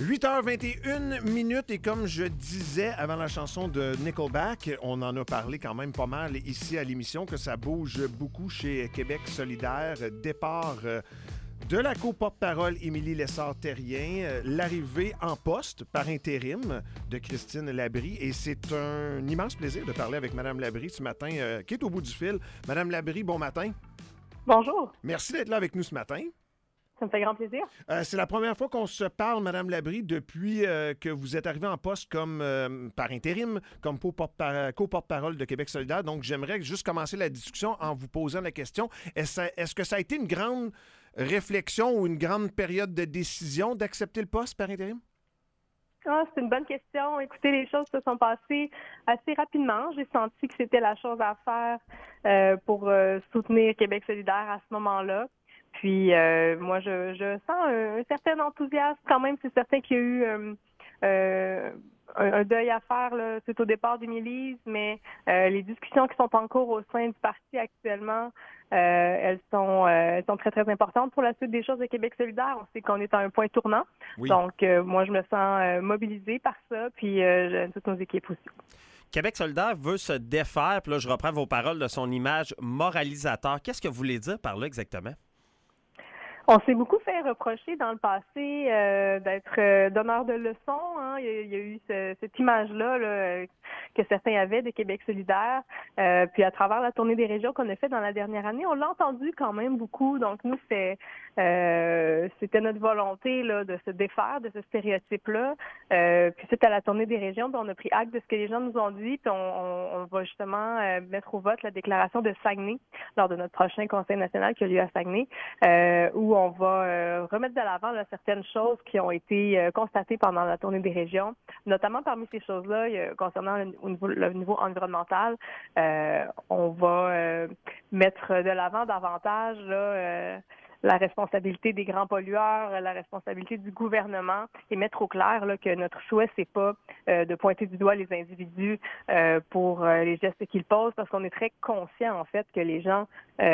8h21 et comme je disais avant la chanson de Nickelback, on en a parlé quand même pas mal ici à l'émission, que ça bouge beaucoup chez Québec solidaire. Départ de la co-porte-parole Émilie Lessard-Terrien, l'arrivée en poste par intérim de Christine Labrie. Et c'est un immense plaisir de parler avec Mme Labrie ce matin, qui est au bout du fil. Mme Labrie, bon matin. Bonjour. Merci d'être là avec nous ce matin. Ça me fait grand plaisir. C'est la première fois qu'on se parle, Mme Labrie, depuis que vous êtes arrivée en poste comme par intérim, comme co-porte-parole de Québec solidaire. Donc, j'aimerais juste commencer la discussion en vous posant la question. Est-ce que ça a été une grande réflexion ou une grande période de décision d'accepter le poste par intérim? C'est une bonne question. Écoutez, les choses se sont passées assez rapidement. J'ai senti que c'était la chose à faire pour soutenir Québec solidaire à ce moment-là. Puis, moi, je sens un certain enthousiasme quand même. C'est certain qu'il y a eu un deuil à faire là, tout au départ d'Émilie, mais les discussions qui sont en cours au sein du parti actuellement, elles sont très, très importantes pour la suite des choses de Québec solidaire. On sait qu'on est à un point tournant. Oui. Donc, moi, je me sens mobilisée par ça, puis toutes nos équipes aussi. Québec solidaire veut se défaire, puis là, je reprends vos paroles, de son image moralisateur. Qu'est-ce que vous voulez dire par là exactement? On s'est beaucoup fait reprocher dans le passé d'être donneur de leçons. Hein. Il y a eu cette image-là que certains avaient de Québec solidaire. Puis à travers la tournée des régions qu'on a fait dans la dernière année, on l'a entendu quand même beaucoup. Donc nous, c'était notre volonté là, de se défaire de ce stéréotype-là. Puis suite à la tournée des régions, on a pris acte de ce que les gens nous ont dit. Puis on va justement mettre au vote la déclaration de Saguenay lors de notre prochain Conseil national qui a lieu à Saguenay, où on va remettre de l'avant là, certaines choses qui ont été constatées pendant la tournée des régions. Notamment parmi ces choses-là, concernant le niveau environnemental, on va mettre de l'avant davantage là, la responsabilité des grands pollueurs, la responsabilité du gouvernement et mettre au clair là, que notre souhait, c'est pas de pointer du doigt les individus pour les gestes qu'ils posent, parce qu'on est très conscient, en fait, que les gens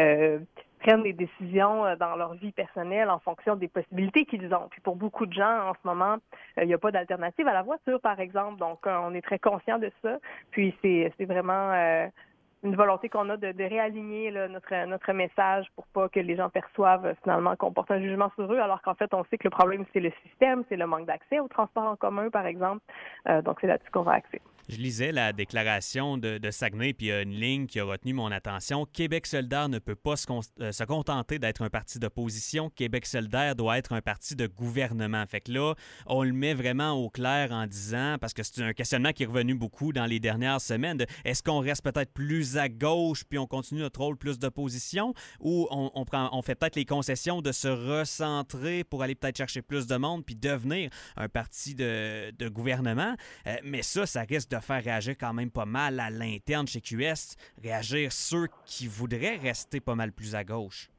prennent des décisions dans leur vie personnelle en fonction des possibilités qu'ils ont. Puis pour beaucoup de gens, en ce moment, il n'y a pas d'alternative à la voiture, par exemple. Donc, on est très conscient de ça. Puis c'est vraiment une volonté qu'on a de réaligner là, notre message pour pas que les gens perçoivent finalement qu'on porte un jugement sur eux, alors qu'en fait, on sait que le problème, c'est le système, c'est le manque d'accès au transport en commun, par exemple. Donc, c'est là-dessus qu'on va axer. Je lisais la déclaration de Saguenay, puis il y a une ligne qui a retenu mon attention. Québec solidaire ne peut pas se contenter d'être un parti d'opposition. Québec solidaire doit être un parti de gouvernement. Fait que là, on le met vraiment au clair en disant, parce que c'est un questionnement qui est revenu beaucoup dans les dernières semaines, est-ce qu'on reste peut-être plus à gauche, puis on continue notre rôle plus d'opposition, ou on fait peut-être les concessions de se recentrer pour aller peut-être chercher plus de monde, puis devenir un parti de gouvernement. Mais ça risque de faire réagir quand même pas mal à l'interne chez QS, réagir ceux qui voudraient rester pas mal plus à gauche.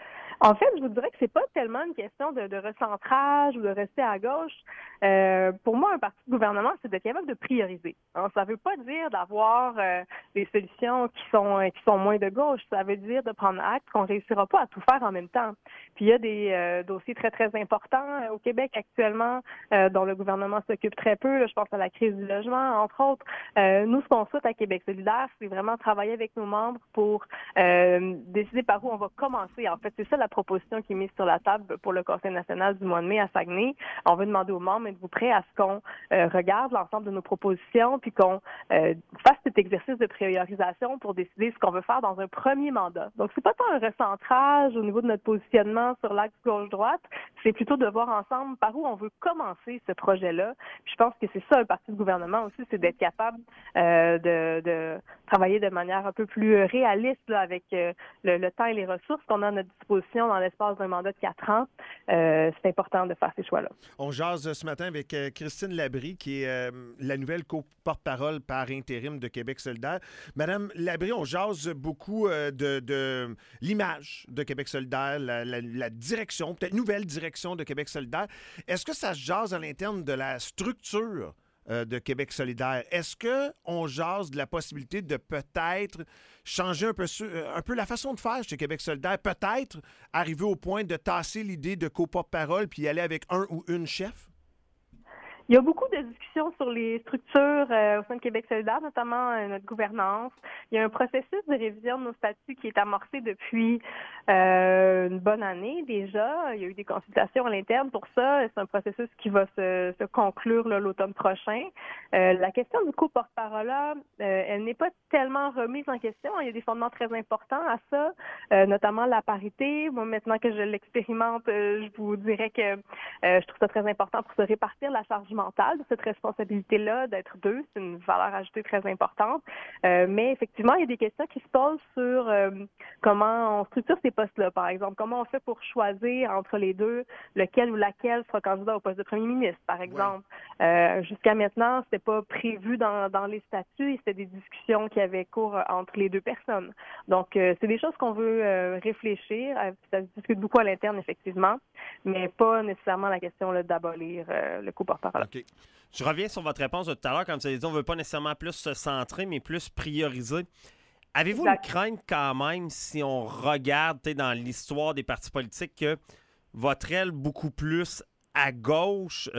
En fait, je vous dirais que c'est pas tellement une question de recentrage ou de rester à gauche. Pour moi, un parti de gouvernement, c'est d'être capable de prioriser. Alors, ça veut pas dire d'avoir des solutions qui sont moins de gauche. Ça veut dire de prendre acte qu'on réussira pas à tout faire en même temps. Puis il y a des dossiers très, très importants au Québec actuellement dont le gouvernement s'occupe très peu. Là, je pense à la crise du logement, entre autres. Nous, ce qu'on souhaite à Québec solidaire, c'est vraiment travailler avec nos membres pour décider par où on va commencer. En fait, c'est ça la proposition qui est mise sur la table pour le Conseil national du mois de mai à Saguenay. On veut demander aux membres, êtes-vous prêts à ce qu'on regarde l'ensemble de nos propositions puis qu'on fasse cet exercice de priorisation pour décider ce qu'on veut faire dans un premier mandat. Donc, c'est pas tant un recentrage au niveau de notre positionnement sur l'axe gauche-droite, c'est plutôt de voir ensemble par où on veut commencer ce projet-là. Puis je pense que c'est ça un parti de gouvernement aussi, c'est d'être capable de travailler de manière un peu plus réaliste là, avec le temps et les ressources qu'on a à notre disposition dans l'espace d'un mandat de 4 ans. C'est important de faire ces choix-là. On jase ce matin avec Christine Labrie, qui est la nouvelle porte-parole par intérim de Québec solidaire. Madame Labrie, on jase beaucoup de l'image de Québec solidaire, la direction, peut-être nouvelle direction de Québec solidaire. Est-ce que ça se jase à l'interne de la structure de Québec solidaire? Est-ce qu'on jase de la possibilité de peut-être changer un peu la façon de faire chez Québec solidaire? Peut-être arriver au point de tasser l'idée de co-porte-parole puis y aller avec un ou une chef? Il y a beaucoup de discussions sur les structures au sein de Québec solidaire, notamment notre gouvernance. Il y a un processus de révision de nos statuts qui est amorcé depuis une bonne année déjà. Il y a eu des consultations à l'interne pour ça. C'est un processus qui va se conclure là, l'automne prochain. La question du co-porte-parole, elle n'est pas tellement remise en question. Il y a des fondements très importants à ça, notamment la parité. Moi, maintenant que je l'expérimente, je vous dirais que je trouve ça très important pour se répartir la charge mentale de cette responsabilité-là d'être deux. C'est une valeur ajoutée très importante. Mais effectivement, il y a des questions qui se posent sur comment on structure ces postes-là, par exemple. Comment on fait pour choisir entre les deux lequel ou laquelle sera candidat au poste de premier ministre, par exemple. Ouais. Jusqu'à maintenant, c'était pas prévu dans les statuts et c'était des discussions qui avaient cours entre les deux personnes. Donc, c'est des choses qu'on veut réfléchir. Ça se discute beaucoup à l'interne, effectivement, mais pas nécessairement la question là, d'abolir le co-porte-parole. Okay. Je reviens sur votre réponse de tout à l'heure quand vous avez dit on ne veut pas nécessairement plus se centrer, mais plus prioriser. Avez-vous une crainte quand même, si on regarde dans l'histoire des partis politiques, que votre aile beaucoup plus à gauche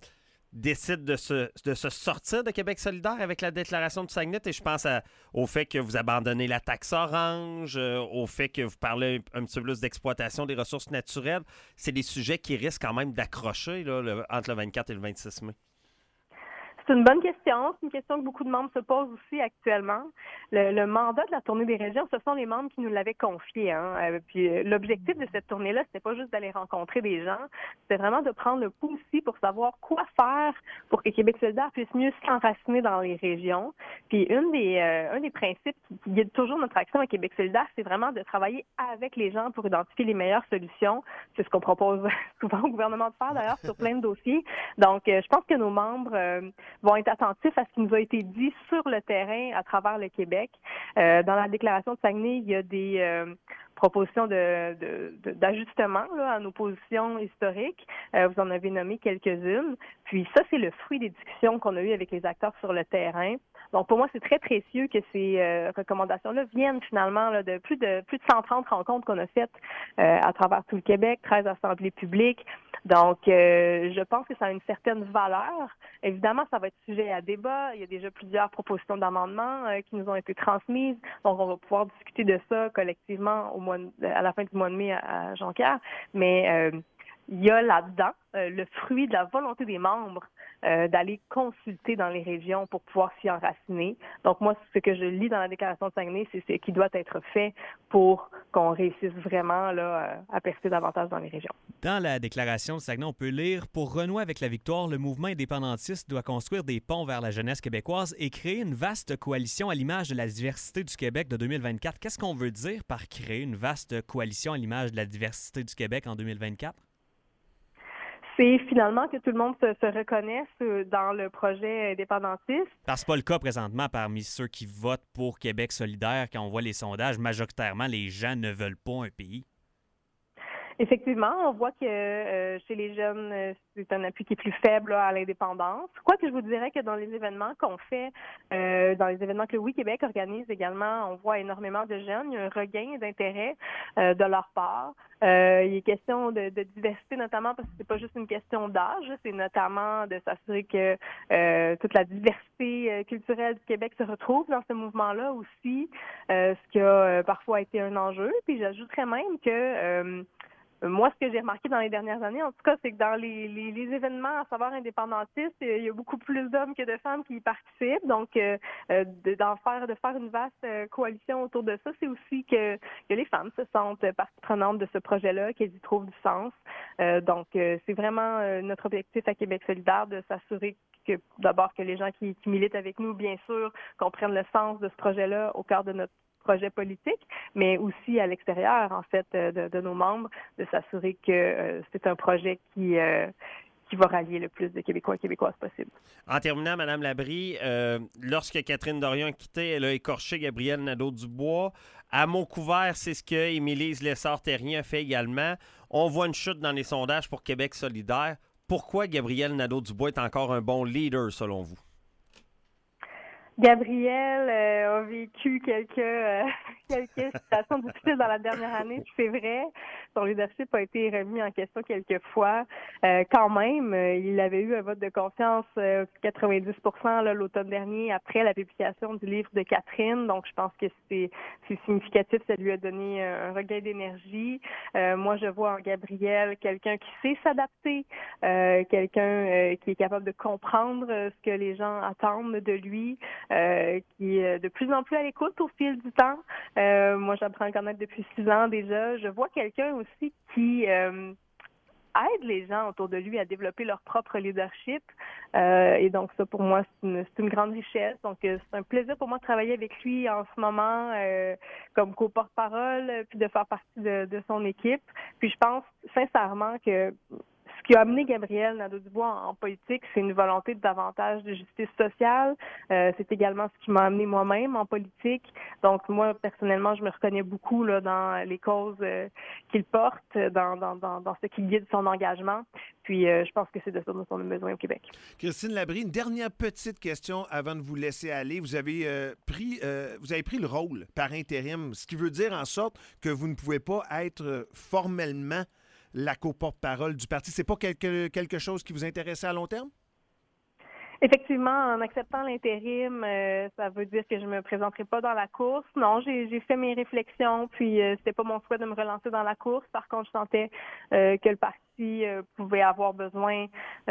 décide de se sortir de Québec solidaire avec la déclaration de Saguenay? Et je pense au fait que vous abandonnez la taxe orange, au fait que vous parlez un petit peu plus d'exploitation des ressources naturelles. C'est des sujets qui risquent quand même d'accrocher là, entre le 24 et le 26 mai. C'est une bonne question. C'est une question que beaucoup de membres se posent aussi actuellement. Le mandat de la tournée des régions, ce sont les membres qui nous l'avaient confié. Puis l'objectif de cette tournée-là, c'était pas juste d'aller rencontrer des gens, c'était vraiment de prendre le pouls aussi pour savoir quoi faire pour que Québec solidaire puisse mieux s'enraciner dans les régions. Puis un des principes qui guide toujours notre action à Québec solidaire, c'est vraiment de travailler avec les gens pour identifier les meilleures solutions. C'est ce qu'on propose souvent au gouvernement de faire, d'ailleurs, sur plein de dossiers. Donc, je pense que nos membres vont être attentifs à ce qui nous a été dit sur le terrain à travers le Québec. Dans la déclaration de Saguenay, il y a des propositions d'ajustement là, à nos positions historiques. Vous en avez nommé quelques-unes. Puis ça, c'est le fruit des discussions qu'on a eues avec les acteurs sur le terrain. Donc, pour moi, c'est très précieux que ces recommandations-là viennent finalement là, de plus de 130 rencontres qu'on a faites à travers tout le Québec, 13 assemblées publiques. Donc, je pense que ça a une certaine valeur. Évidemment, ça va être sujet à débat. Il y a déjà plusieurs propositions d'amendements qui nous ont été transmises. Donc, on va pouvoir discuter de ça collectivement à la fin du mois de mai à Jonquière. Mais il y a là-dedans le fruit de la volonté des membres d'aller consulter dans les régions pour pouvoir s'y enraciner. Donc, moi, ce que je lis dans la déclaration de Saguenay, c'est ce qui doit être fait pour qu'on réussisse vraiment là, à percer davantage dans les régions. Dans la déclaration de Saguenay, on peut lire « Pour renouer avec la victoire, le mouvement indépendantiste doit construire des ponts vers la jeunesse québécoise et créer une vaste coalition à l'image de la diversité du Québec de 2024 ». Qu'est-ce qu'on veut dire par créer une vaste coalition à l'image de la diversité du Québec en 2024? C'est finalement que tout le monde se reconnaisse dans le projet indépendantiste. Parce que c'est pas le cas présentement parmi ceux qui votent pour Québec solidaire. Quand on voit les sondages, majoritairement, les gens ne veulent pas un pays. Effectivement, on voit que chez les jeunes, c'est un appui qui est plus faible là, à l'indépendance. Quoique je vous dirais que dans les événements qu'on fait, dans les événements que le Oui Québec organise également, on voit énormément de jeunes. Il y a un regain d'intérêt de leur part. Il est question de diversité notamment parce que c'est pas juste une question d'âge, c'est notamment de s'assurer que toute la diversité culturelle du Québec se retrouve dans ce mouvement-là aussi, ce qui a parfois été un enjeu. Puis j'ajouterais même que moi, ce que j'ai remarqué dans les dernières années, en tout cas, c'est que dans les événements à savoir indépendantistes, il y a beaucoup plus d'hommes que de femmes qui y participent. Donc, de faire une vaste coalition autour de ça, c'est aussi que les femmes se sentent partie prenante de ce projet-là, qu'elles y trouvent du sens. Donc, c'est vraiment notre objectif à Québec solidaire de s'assurer que, d'abord, que les gens qui militent avec nous, bien sûr, comprennent le sens de ce projet-là au cœur de notre projet politique, mais aussi à l'extérieur, en fait, de nos membres, de s'assurer que c'est un projet qui va rallier le plus de Québécois et Québécoises possible. En terminant, Mme Labrie, lorsque Catherine Dorion a quitté, elle a écorché Gabriel Nadeau-Dubois. À mot couvert, c'est ce que Émilise Lessard-Terrien a fait également. On voit une chute dans les sondages pour Québec solidaire. Pourquoi Gabriel Nadeau-Dubois est encore un bon leader, selon vous? Gabriel a vécu quelques situations difficiles dans la dernière année, c'est vrai. Son leadership a été remis en question quelques fois. Quand même, il avait eu un vote de confiance 90% là, l'automne dernier après la publication du livre de Catherine. Donc, je pense que c'est significatif. Ça lui a donné un regain d'énergie. Moi, je vois en Gabriel quelqu'un qui sait s'adapter, quelqu'un qui est capable de comprendre ce que les gens attendent de lui. Qui est de plus en plus à l'écoute au fil du temps. Moi, j'apprends à le connaître depuis 6 ans déjà. Je vois quelqu'un aussi qui aide les gens autour de lui à développer leur propre leadership. Et donc, ça, pour moi, c'est une grande richesse. Donc, c'est un plaisir pour moi de travailler avec lui en ce moment comme co-porte-parole, puis de faire partie de son équipe. Puis, je pense sincèrement que ce qui a amené Gabriel Nadeau-Dubois en politique, c'est une volonté de davantage de justice sociale. C'est également ce qui m'a amené moi-même en politique. Donc, moi, personnellement, je me reconnais beaucoup là, dans les causes qu'il porte, dans ce qui guide son engagement. Puis, je pense que c'est de ça dont on a besoin au Québec. Christine Labrie, une dernière petite question avant de vous laisser aller. Vous avez pris le rôle par intérim, ce qui veut dire en sorte que vous ne pouvez pas être formellement la co-porte-parole du parti. C'est pas quelque chose qui vous intéressait à long terme? Effectivement, en acceptant l'intérim, ça veut dire que je me présenterai pas dans la course. Non, j'ai fait mes réflexions, puis c'était pas mon souhait de me relancer dans la course. Par contre, je sentais que le parti pouvait avoir besoin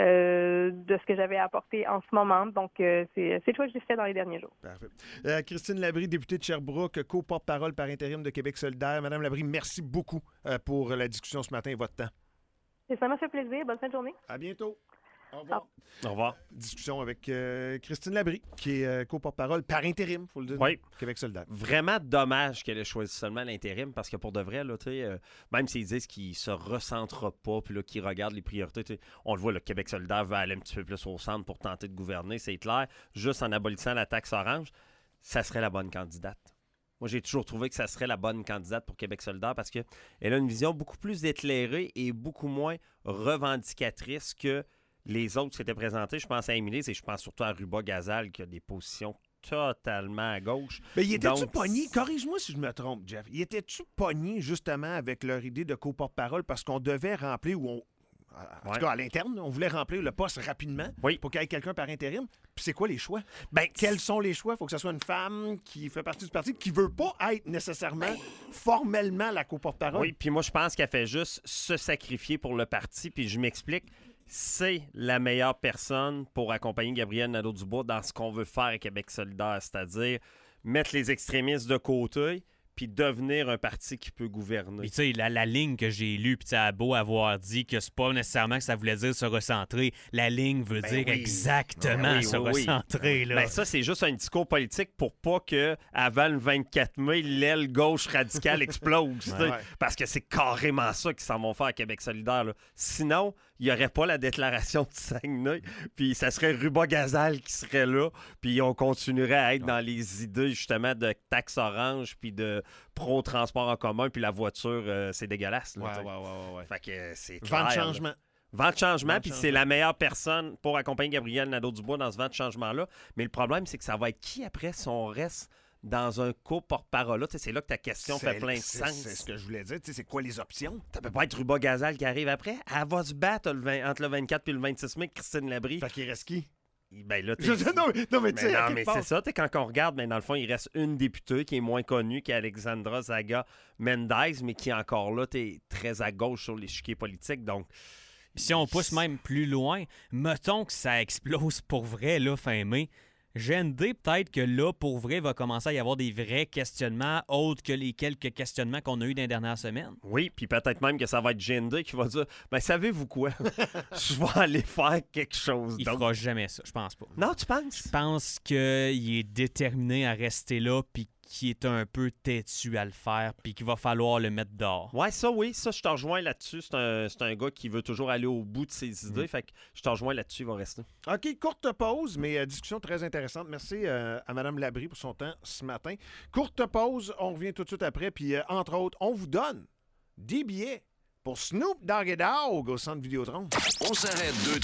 de ce que j'avais apporté en ce moment. Donc, c'est le choix que j'ai fait dans les derniers jours. Parfait. Christine Labrie, députée de Sherbrooke, co-porte-parole par intérim de Québec solidaire. Madame Labrie, merci beaucoup pour la discussion ce matin et votre temps. Et ça m'a fait plaisir. Bonne fin de journée. À bientôt. Au revoir. Au revoir. Discussion avec Christine Labrie, qui est co-porte-parole par intérim, il faut le dire, oui. Québec solidaire. Vraiment dommage qu'elle ait choisi seulement l'intérim, parce que pour de vrai, là, même s'ils disent qu'ils ne se recentrent pas, puis qu'ils regardent les priorités, on le voit, le Québec solidaire va aller un petit peu plus au centre pour tenter de gouverner, c'est clair. Juste en abolissant la taxe orange, ça serait la bonne candidate. Moi, j'ai toujours trouvé que ça serait la bonne candidate pour Québec solidaire parce qu'elle a une vision beaucoup plus éclairée et beaucoup moins revendicatrice que les autres qui s'étaient présentés. Je pense à Émilie et je pense surtout à Ruba Gazal qui a des positions totalement à gauche. Mais il était-tu pogné? Corrige-moi si je me trompe, Jeff. Il était-tu pogné justement avec leur idée de co-porte-parole parce qu'on devait remplir, ou en tout cas à l'interne, on voulait remplir le poste rapidement pour qu'il y ait quelqu'un par intérim? Puis c'est quoi les choix? Quels sont les choix? Il faut que ce soit une femme qui fait partie du parti, qui veut pas être nécessairement formellement la co-porte-parole. Oui, puis moi je pense qu'elle fait juste se sacrifier pour le parti, puis je m'explique. C'est la meilleure personne pour accompagner Gabriel Nadeau-Dubois dans ce qu'on veut faire à Québec solidaire, c'est-à-dire mettre les extrémistes de côté puis devenir un parti qui peut gouverner. Puis tu sais, la ligne que j'ai lue, puis tu as beau avoir dit que c'est pas nécessairement que ça voulait dire se recentrer, la ligne veut dire exactement se recentrer. Là. Ça, c'est juste un discours politique pour pas que avant le 24 mai, l'aile gauche radicale explose. Parce que c'est carrément ça qu'ils s'en vont faire à Québec solidaire. Là. Sinon, il n'y aurait pas la déclaration de Saguenay, puis ça serait Ruba Gazal qui serait là, puis on continuerait à être dans les idées, justement, de taxe orange, puis de pro-transport en commun, puis la voiture, c'est dégueulasse. Là, ouais. Fait que c'est clair. Vent de changement. Vent de changement, puis c'est la meilleure personne pour accompagner Gabriel Nadeau-Dubois dans ce vent de changement-là. Mais le problème, c'est que ça va être qui après si on reste dans un co-porte-parole? C'est là que ta question fait plein de sens. C'est ce que je voulais dire. C'est quoi les options? Ça peut pas être Ruba Gazal qui arrive après. Elle va se battre entre le 24 et le 26 mai, Christine Labrie. Fait qu'il reste qui? Ben là, non, mais tu sais, c'est ça. Quand on regarde, dans le fond, il reste une députée qui est moins connue qu'Alexandra Zaga Mendez, mais qui est encore là, très à gauche sur l'échiquier politique. Donc, si on pousse même plus loin, mettons que ça explose pour vrai là, fin mai. GND, peut-être que là, pour vrai, va commencer à y avoir des vrais questionnements autres que les quelques questionnements qu'on a eus dans les dernières semaines. Oui, puis peut-être même que ça va être GND qui va dire « Ben, savez-vous quoi? Je vais aller faire quelque chose d'autre. » Il fera jamais ça, je pense pas. Non, tu penses? Je pense qu'il est déterminé à rester là, puis qui est un peu têtu à le faire, puis qu'il va falloir le mettre dehors. Ouais, ça, je te rejoins là-dessus. C'est un gars qui veut toujours aller au bout de ses idées. Fait que je te rejoins là-dessus, il va rester. OK, courte pause, mais discussion très intéressante. Merci à Mme Labrie pour son temps ce matin. Courte pause, on revient tout de suite après. Puis, entre autres, on vous donne des billets pour Snoop Doggy Dogg au Centre Vidéotron. On s'arrête 2-3